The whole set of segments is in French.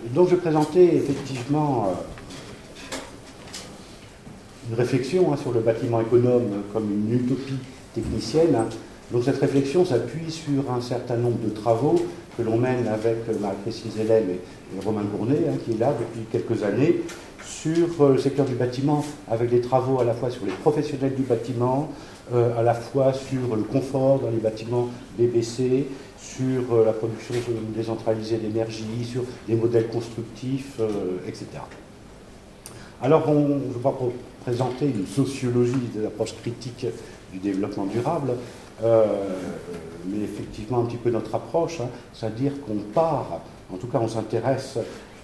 Donc je présentais effectivement une réflexion sur le bâtiment économe comme une utopie technicienne. Donc cette réflexion s'appuie sur un certain nombre de travaux que l'on mène avec Marie-Christine Zellem et Romain Gournet, qui est là depuis quelques années, sur le secteur du bâtiment, avec des travaux à la fois sur les professionnels du bâtiment, à la fois sur le confort dans les bâtiments BBC, sur la production décentralisée d'énergie, sur des modèles constructifs, etc. Alors, je vais présenter une sociologie des approches critiques du développement durable, mais effectivement un petit peu notre approche, c'est-à-dire qu'on part, en tout cas on s'intéresse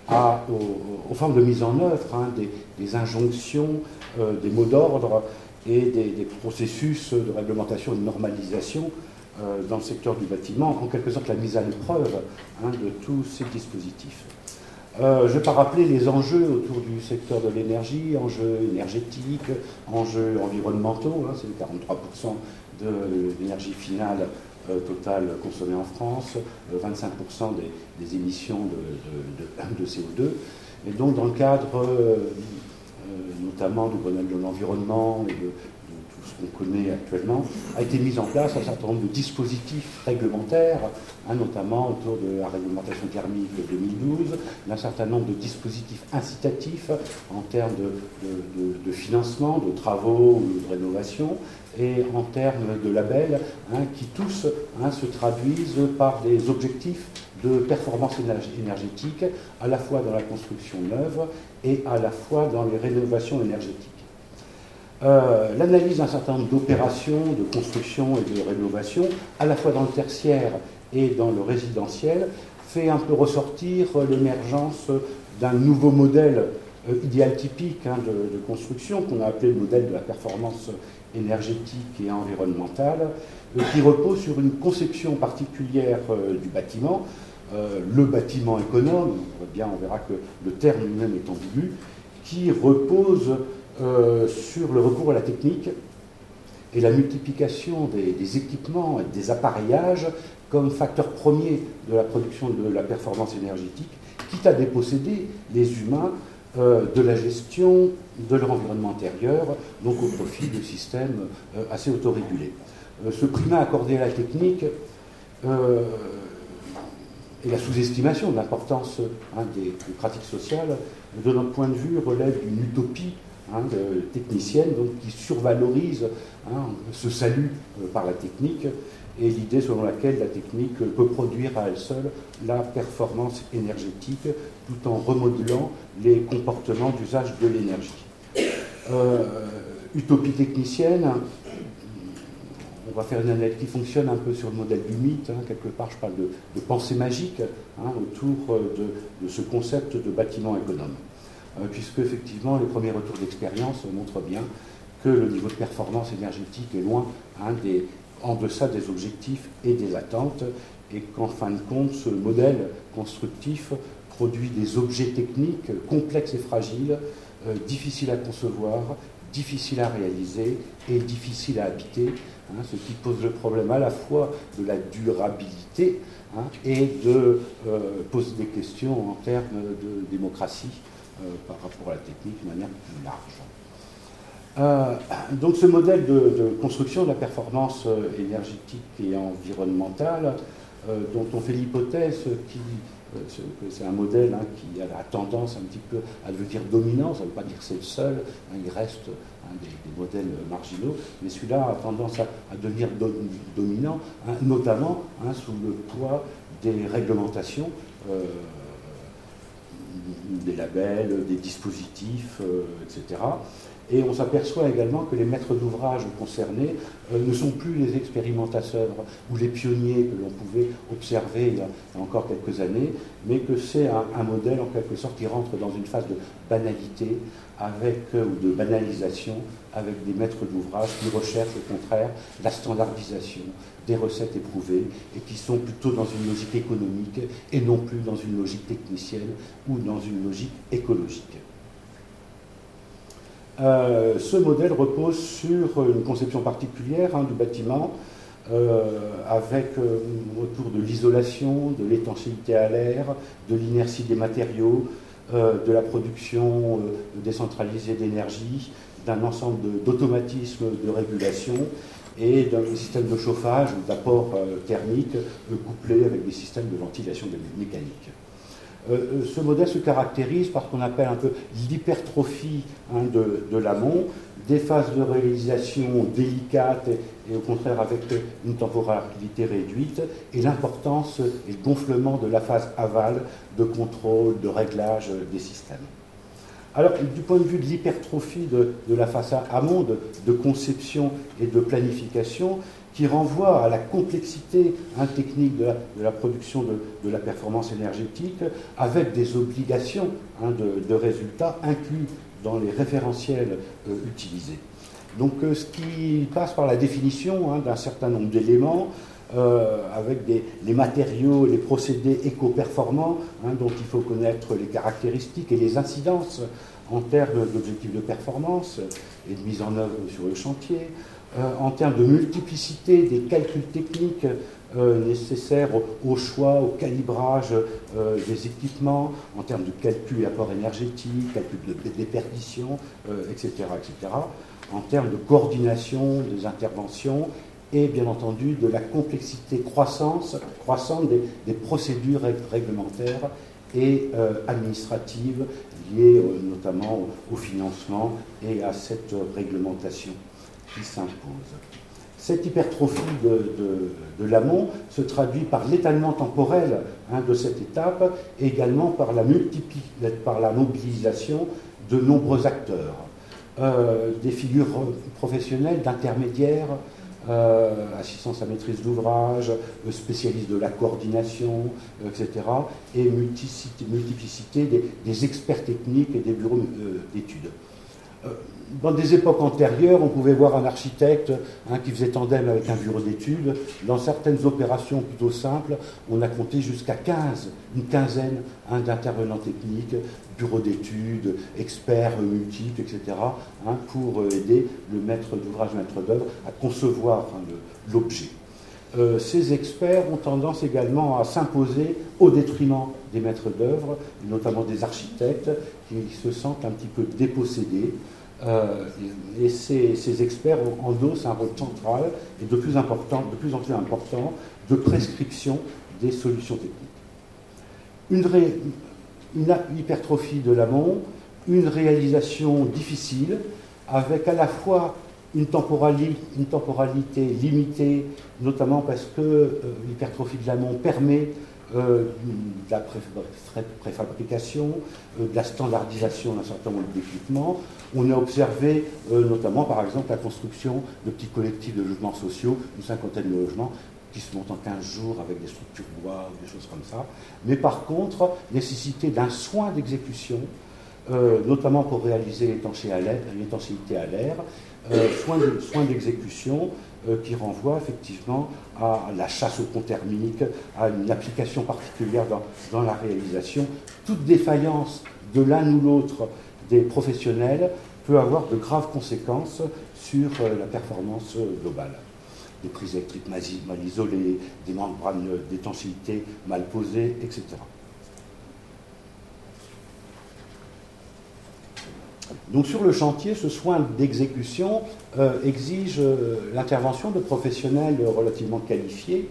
aux formes de mise en œuvre, des injonctions, des mots d'ordre et des processus de réglementation et de normalisation dans le secteur du bâtiment, en quelque sorte la mise à l'épreuve de tous ces dispositifs. Je ne vais pas rappeler les enjeux autour du secteur de l'énergie, enjeux énergétiques, enjeux environnementaux, c'est 43% de l'énergie finale totale consommée en France, 25% des émissions de CO2. Et donc dans le cadre notamment du Grenelle de l'environnement et de tout ce qu'on connaît actuellement, a été mis en place un certain nombre de dispositifs réglementaires, notamment autour de la réglementation thermique de 2012, d'un certain nombre de dispositifs incitatifs en termes de financement, de travaux ou de rénovation, et en termes de labels, qui tous se traduisent par des objectifs de performance énergétique, à la fois dans la construction neuve et à la fois dans les rénovations énergétiques. L'analyse d'un certain nombre d'opérations de construction et de rénovation, à la fois dans le tertiaire et dans le résidentiel, fait un peu ressortir l'émergence d'un nouveau modèle idéal typique de construction, qu'on a appelé le modèle de la performance énergétique et environnementale, qui repose sur une conception particulière du bâtiment, le bâtiment économe, on verra que le terme lui-même est ambigu, qui repose sur le recours à la technique et la multiplication des équipements et des appareillages comme facteur premier de la production de la performance énergétique, quitte à déposséder les humains de la gestion de leur environnement intérieur, donc au profit de systèmes assez autorégulés. Ce primat accordé à la technique et la sous-estimation de l'importance des pratiques sociales, de notre point de vue, relève d'une utopie technicienne, donc qui survalorise ce salut par la technique, et l'idée selon laquelle la technique peut produire à elle seule la performance énergétique tout en remodelant les comportements d'usage de l'énergie. Utopie technicienne, on va faire une analyse qui fonctionne un peu sur le modèle du mythe, quelque part je parle de pensée magique autour de ce concept de bâtiment économe. Puisque effectivement les premiers retours d'expérience montrent bien que le niveau de performance énergétique est loin en deçà des objectifs et des attentes, et qu'en fin de compte, ce modèle constructif produit des objets techniques complexes et fragiles, difficiles à concevoir, difficiles à réaliser et difficiles à habiter, ce qui pose le problème à la fois de la durabilité et pose des questions en termes de démocratie par rapport à la technique de manière plus large. Donc ce modèle de construction de la performance énergétique et environnementale, dont on fait l'hypothèse que c'est un modèle qui a la tendance un petit peu à devenir dominant, ça ne veut pas dire que c'est le seul, il reste des modèles marginaux, mais celui-là a tendance à devenir dominant, notamment sous le poids des réglementations, des labels, des dispositifs, etc. Et on s'aperçoit également que les maîtres d'ouvrage concernés ne sont plus les expérimentateurs ou les pionniers que l'on pouvait observer il y a encore quelques années, mais que c'est un modèle en quelque sorte qui rentre dans une phase de banalité ou de banalisation avec des maîtres d'ouvrage qui recherchent au contraire la standardisation des recettes éprouvées et qui sont plutôt dans une logique économique et non plus dans une logique technicienne ou dans une logique écologique. Ce modèle repose sur une conception particulière du bâtiment avec autour de l'isolation, de l'étanchéité à l'air, de l'inertie des matériaux, de la production décentralisée d'énergie, d'un ensemble d'automatismes de régulation et d'un système de chauffage ou d'apport thermique couplé avec des systèmes de ventilation mécanique. Ce modèle se caractérise par ce qu'on appelle un peu l'hypertrophie de l'amont, des phases de réalisation délicates et au contraire avec une temporalité réduite, et l'importance et le gonflement de la phase aval de contrôle, de réglage des systèmes. Alors, du point de vue de l'hypertrophie de la phase amont, de conception et de planification, qui renvoie à la complexité technique de la production de la performance énergétique, avec des obligations de résultats inclus dans les référentiels utilisés. Donc, ce qui passe par la définition d'un certain nombre d'éléments, avec les matériaux, les procédés éco-performants, dont il faut connaître les caractéristiques et les incidences en termes d'objectifs de performance et de mise en œuvre sur le chantier, en termes de multiplicité des calculs techniques nécessaires au choix, au calibrage des équipements, en termes de calcul et apport énergétique, calcul de déperdition, etc., etc., en termes de coordination des interventions et bien entendu de la complexité croissante des procédures réglementaires et administratives liées notamment au financement et à cette réglementation qui s'impose. Cette hypertrophie de l'amont se traduit par l'étalement temporel de cette étape et également par la mobilisation de nombreux acteurs, des figures professionnelles, d'intermédiaires, assistance à maîtrise d'ouvrage, spécialistes de la coordination, etc., et multiplicité des experts techniques et des bureaux d'études. Dans des époques antérieures, on pouvait voir un architecte qui faisait tandem avec un bureau d'études. Dans certaines opérations plutôt simples, on a compté jusqu'à une quinzaine d'intervenants techniques, bureaux d'études, experts multiples, etc., pour aider le maître d'ouvrage, maître d'œuvre à concevoir l'objet. Ces experts ont tendance également à s'imposer au détriment des maîtres d'œuvre, notamment des architectes, qui se sentent un petit peu dépossédés. Et ces experts endossent un rôle central et de plus en plus important de prescription des solutions techniques. Une hypertrophie de l'amont, une réalisation difficile, avec à la fois une temporalité limitée, notamment parce que l'hypertrophie de l'amont permet de la préfabrication, de la standardisation d'un certain nombre d'équipements. On a observé notamment, par exemple, la construction de petits collectifs de logements sociaux, une cinquantaine de logements, qui se montent en 15 jours avec des structures bois ou des choses comme ça. Mais par contre, nécessité d'un soin d'exécution, notamment pour réaliser l'étanchéité à l'air, soin d'exécution qui renvoie effectivement à la chasse au pont thermique, à une application particulière dans la réalisation. Toute défaillance de l'un ou l'autre des professionnels peut avoir de graves conséquences sur la performance globale. Des prises électriques mal isolées, des membranes d'étanchéité mal posées, etc. Donc sur le chantier, ce soin d'exécution exige l'intervention de professionnels relativement qualifiés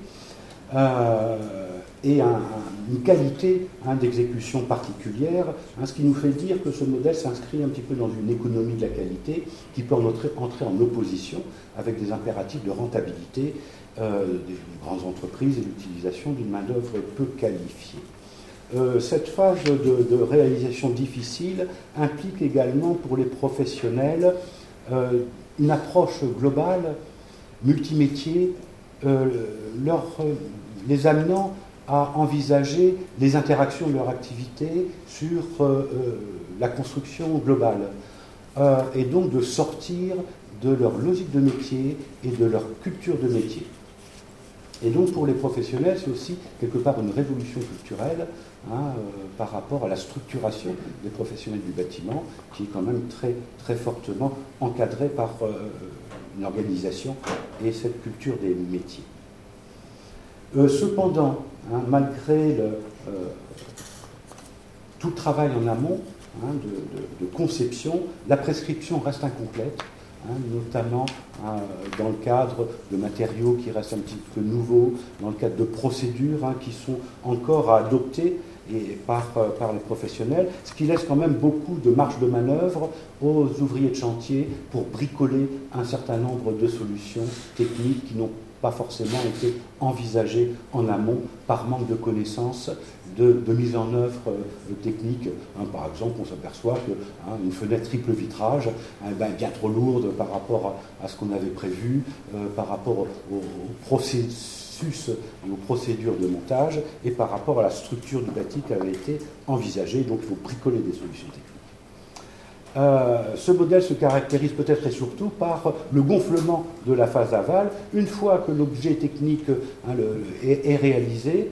et une qualité d'exécution particulière, ce qui nous fait dire que ce modèle s'inscrit un petit peu dans une économie de la qualité qui peut entrer en opposition avec des impératifs de rentabilité des grandes entreprises et l'utilisation d'une main-d'œuvre peu qualifiée. Cette phase de réalisation difficile implique également pour les professionnels une approche globale, multimétier, les amenant à envisager les interactions de leur activité sur la construction globale, et donc de sortir de leur logique de métier et de leur culture de métier. Et donc pour les professionnels, c'est aussi quelque part une révolution culturelle par rapport à la structuration des professionnels du bâtiment, qui est quand même très, très fortement encadrée par une organisation et cette culture des métiers. Cependant, malgré tout le travail en amont de conception, la prescription reste incomplète, notamment dans le cadre de matériaux qui restent un petit peu nouveaux, dans le cadre de procédures qui sont encore à adopter par les professionnels, ce qui laisse quand même beaucoup de marge de manœuvre aux ouvriers de chantier pour bricoler un certain nombre de solutions techniques qui n'ont pas forcément été envisagées en amont par manque de connaissances de mise en œuvre technique. Par exemple, on s'aperçoit qu'une fenêtre triple vitrage est bien trop lourde par rapport à ce qu'on avait prévu, par rapport au processus et aux procédures de montage et par rapport à la structure du bâti qui avait été envisagée. Donc il faut bricoler des solutions techniques. Ce modèle se caractérise peut-être et surtout par le gonflement de la phase aval. Une fois que l'objet technique est réalisé,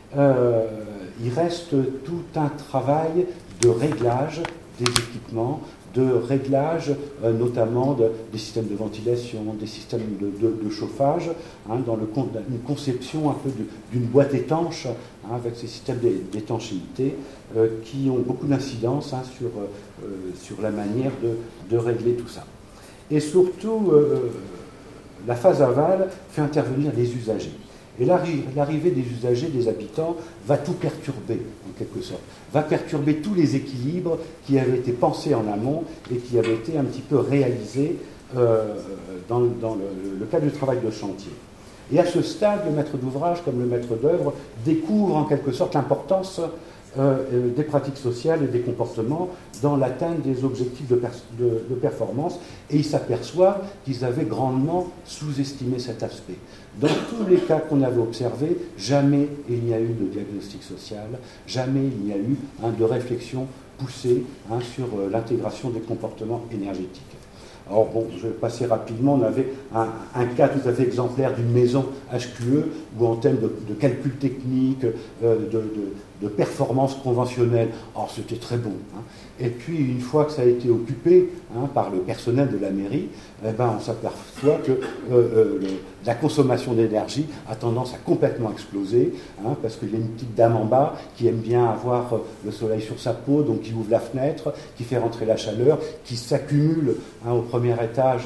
il reste tout un travail de réglage des équipements, de réglage notamment des systèmes de ventilation, des systèmes de chauffage, dans une conception un peu d'une boîte étanche, avec ces systèmes d'étanchéité qui ont beaucoup d'incidence sur la manière de régler tout ça. Et surtout, la phase aval fait intervenir les usagers. Et l'arrivée des usagers, des habitants, va tout perturber, en quelque sorte. Va perturber tous les équilibres qui avaient été pensés en amont et qui avaient été un petit peu réalisés dans le cadre du travail de chantier. Et à ce stade, le maître d'ouvrage, comme le maître d'œuvre, découvre en quelque sorte l'importance des pratiques sociales et des comportements dans l'atteinte des objectifs de performance, et ils s'aperçoivent qu'ils avaient grandement sous-estimé cet aspect. Dans tous les cas qu'on avait observés, jamais il n'y a eu de diagnostic social, jamais il n'y a eu de réflexion poussée sur l'intégration des comportements énergétiques. Alors bon, je vais passer rapidement, on avait un cas tout à fait exemplaire d'une maison HQE où en termes de calcul technique, de performance conventionnelle, alors c'était très bon. Et puis une fois que ça a été occupé par le personnel de la mairie, on s'aperçoit que la consommation d'énergie a tendance à complètement exploser, parce qu'il y a une petite dame en bas qui aime bien avoir le soleil sur sa peau, donc qui ouvre la fenêtre, qui fait rentrer la chaleur, qui s'accumule au premier étage,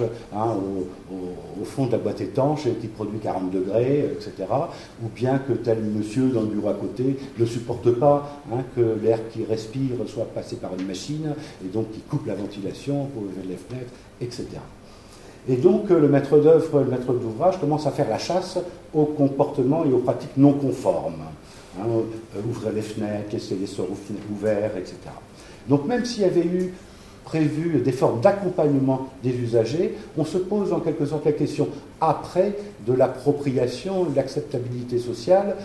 au fond de la boîte étanche, et qui produit 40 degrés, etc. Ou bien que tel monsieur dans le bureau à côté ne supporte pas que l'air qu'il respire soit passé par une machine, et donc qui coupe la ventilation pour ouvrir les fenêtres, etc. Et donc le maître d'œuvre, le maître d'ouvrage commence à faire la chasse aux comportements et aux pratiques non conformes. Ouvrir les fenêtres, laisser les sorts ouverts, etc. Donc même s'il y avait eu prévu des formes d'accompagnement des usagers, on se pose en quelque sorte la question après de l'appropriation, de l'acceptabilité sociale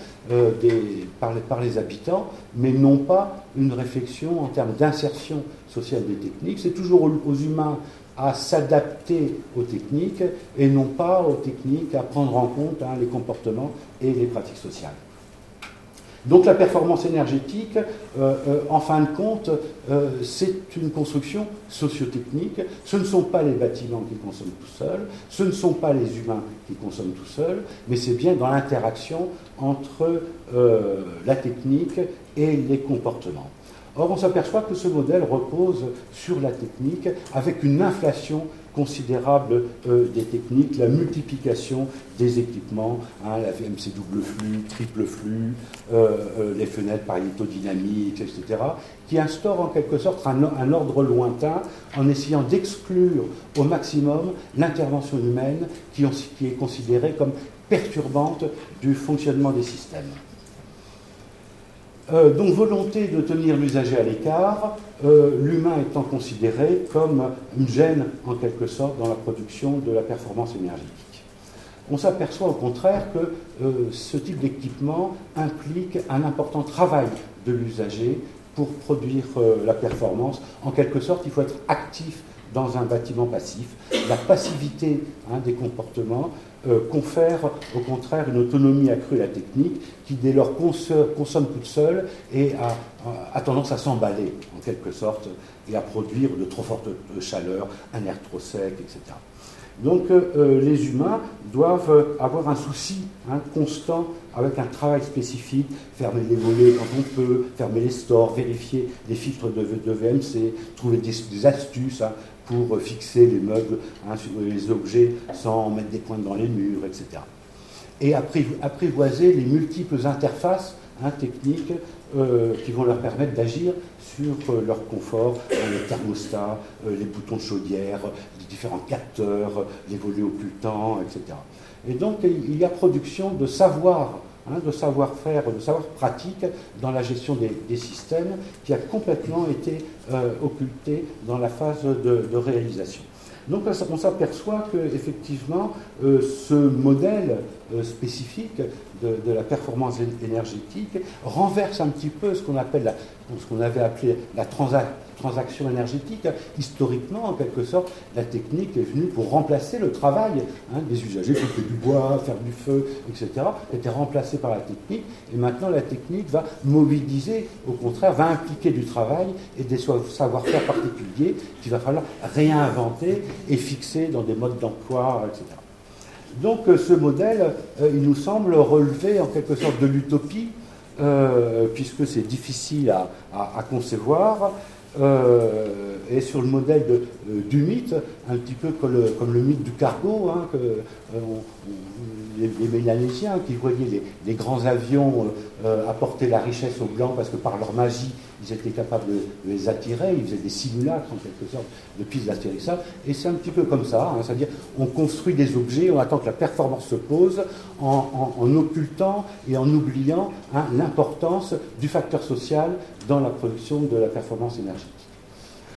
par les habitants, mais non pas une réflexion en termes d'insertion sociale des techniques. C'est toujours aux humains à s'adapter aux techniques et non pas aux techniques à prendre en compte les comportements et les pratiques sociales. Donc la performance énergétique, en fin de compte, c'est une construction sociotechnique. Ce ne sont pas les bâtiments qui consomment tout seuls, ce ne sont pas les humains qui consomment tout seuls, mais c'est bien dans l'interaction entre la technique et les comportements. Or, on s'aperçoit que ce modèle repose sur la technique avec une inflation considérable des techniques, la multiplication des équipements, la VMC double flux, triple flux, les fenêtres pariétodynamiques, etc., qui instaurent en quelque sorte un ordre lointain en essayant d'exclure au maximum l'intervention humaine qui est considérée comme perturbante du fonctionnement des systèmes. Donc volonté de tenir l'usager à l'écart, l'humain étant considéré comme une gêne en quelque sorte dans la production de la performance énergétique. On s'aperçoit au contraire que ce type d'équipement implique un important travail de l'usager pour produire la performance. En quelque sorte, il faut être actif dans un bâtiment passif. La passivité des comportements confère au contraire une autonomie accrue à la technique qui dès lors consomme toute seule et a tendance à s'emballer en quelque sorte et à produire de trop fortes chaleurs, un air trop sec, etc. Donc les humains doivent avoir un souci constant avec un travail spécifique, fermer les volets quand on peut, fermer les stores, vérifier les filtres de VMC, trouver des astuces pour fixer les meubles sur les objets sans mettre des pointes dans les murs, etc. Et apprivoiser les multiples interfaces techniques qui vont leur permettre d'agir sur leur confort, les thermostats, les boutons de chaudière, les différents capteurs, les volets occultants, etc. Et donc il y a production de savoir, de savoir-faire, de savoir pratique dans la gestion des systèmes qui a complètement été occulté dans la phase de réalisation. Donc on s'aperçoit qu'effectivement, ce modèle spécifique de la performance énergétique renverse un petit peu ce qu'on avait appelé la transaction énergétique. Historiquement, en quelque sorte, la technique est venue pour remplacer le travail des usagers, couper du bois, faire du feu, etc., était remplacée par la technique, et maintenant la technique va mobiliser, au contraire, va impliquer du travail et des savoir-faire particuliers qu'il va falloir réinventer et fixer dans des modes d'emploi, etc. Donc ce modèle, il nous semble relever en quelque sorte de l'utopie, puisque c'est difficile à concevoir, et sur le modèle du mythe, un petit peu comme le mythe du cargo, les Mélanésiens qui voyaient les grands avions apporter la richesse aux Blancs parce que par leur magie, ils étaient capables de les attirer, ils faisaient des simulacres en quelque sorte de pistes d'atterrissage, et c'est un petit peu comme ça, c'est-à-dire on construit des objets, on attend que la performance se pose en occultant et en oubliant l'importance du facteur social dans la production de la performance énergétique.